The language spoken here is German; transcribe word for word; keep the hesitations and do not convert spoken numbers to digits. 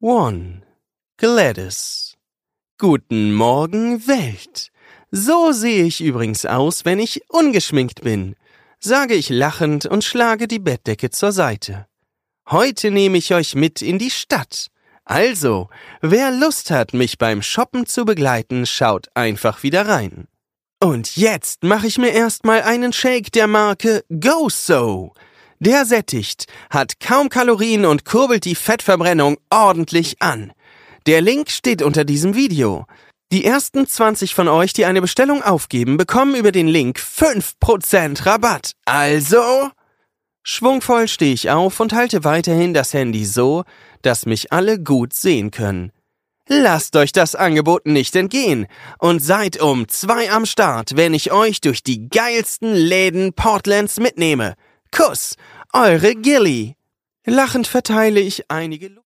One. Gladys. Guten Morgen, Welt. So sehe ich übrigens aus, wenn ich ungeschminkt bin, sage ich lachend und schlage die Bettdecke zur Seite. Heute nehme ich euch mit in die Stadt. Also, wer Lust hat, mich beim Shoppen zu begleiten, schaut einfach wieder rein. Und jetzt mache ich mir erstmal einen Shake der Marke Go So. Der sättigt, hat kaum Kalorien und kurbelt die Fettverbrennung ordentlich an. Der Link steht unter diesem Video. Die ersten zwanzig von euch, die eine Bestellung aufgeben, bekommen über den Link fünf Prozent Rabatt. Also... Schwungvoll stehe ich auf und halte weiterhin das Handy so, dass mich alle gut sehen können. Lasst euch das Angebot nicht entgehen und seid um zwei am Start, wenn ich euch durch die geilsten Läden Portlands mitnehme. Kuss, eure Gilly. Lachend verteile ich einige...